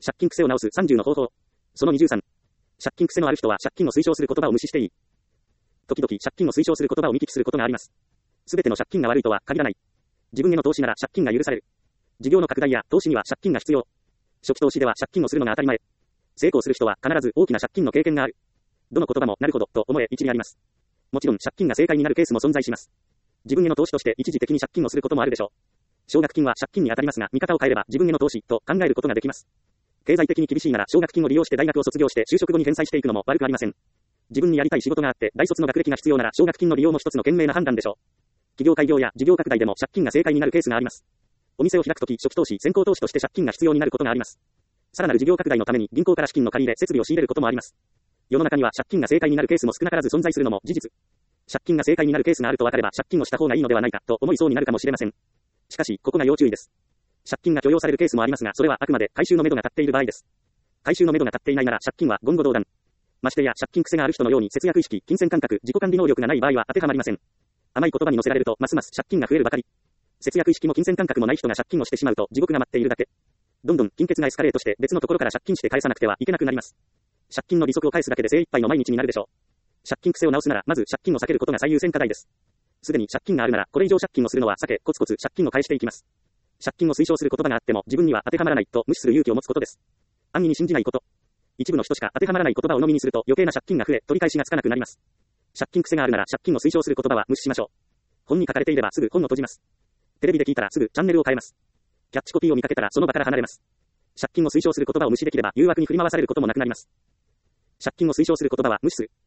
借金癖を直す30の方法。その23。借金癖のある人は借金を推奨する言葉を無視していい。時々借金を推奨する言葉を見聞きすることがあります。すべての借金が悪いとは限らない。自分への投資なら借金が許される。事業の拡大や投資には借金が必要。初期投資では借金をするのが当たり前。成功する人は必ず大きな借金の経験がある。どの言葉もなるほどと思え一理あります。もちろん借金が正解になるケースも存在します。自分への投資として一時的に借金をすることもあるでしょう。奨学金は借金に当たりますが、見方を変えれば自分への投資と考えることができます。経済的に厳しいなら奨学金を利用して大学を卒業して就職後に返済していくのも悪くありません。自分にやりたい仕事があって大卒の学歴が必要なら奨学金の利用も一つの賢明な判断でしょう。企業開業や事業拡大でも借金が正解になるケースがあります。お店を開くとき初期投資、先行投資として借金が必要になることがあります。さらなる事業拡大のために銀行から資金の借り入れ、設備を仕入れることもあります。世の中には借金が正解になるケースも少なからず存在するのも事実。借金が正解になるケースがあると分かれば借金をした方がいいのではないかと思いそうになるかもしれません。しかし、ここが要注意です。借金が許容されるケースもありますが、それはあくまで回収の目処が立っている場合です。回収の目処が立っていないなら借金は言語道断。ましてや借金癖がある人のように節約意識、金銭感覚、自己管理能力がない場合は当てはまりません。甘い言葉に乗せられるとますます借金が増えるばかり。節約意識も金銭感覚もない人が借金をしてしまうと地獄が待っているだけ。どんどん金欠がエスカレートして別のところから借金して返さなくてはいけなくなります。借金の利息を返すだけで精一杯の毎日になるでしょう。借金癖を直すならまず借金を避けることが最優先課題です。すでに借金があるならこれ以上借金をするのは避けコツコツ借金を返していきます。借金を推奨する言葉があっても自分には当てはまらないと無視する勇気を持つことです。安易に信じないこと。一部の人しか当てはまらない言葉を飲みにすると余計な借金が増え取り返しがつかなくなります。借金癖があるなら借金を推奨する言葉は無視しましょう。本に書かれていればすぐ本を閉じます。テレビで聞いたらすぐチャンネルを変えます。キャッチコピーを見かけたらその場から離れます。借金を推奨する言葉を無視できれば誘惑に振り回されることもなくなります。借金を推奨する言葉は無視する。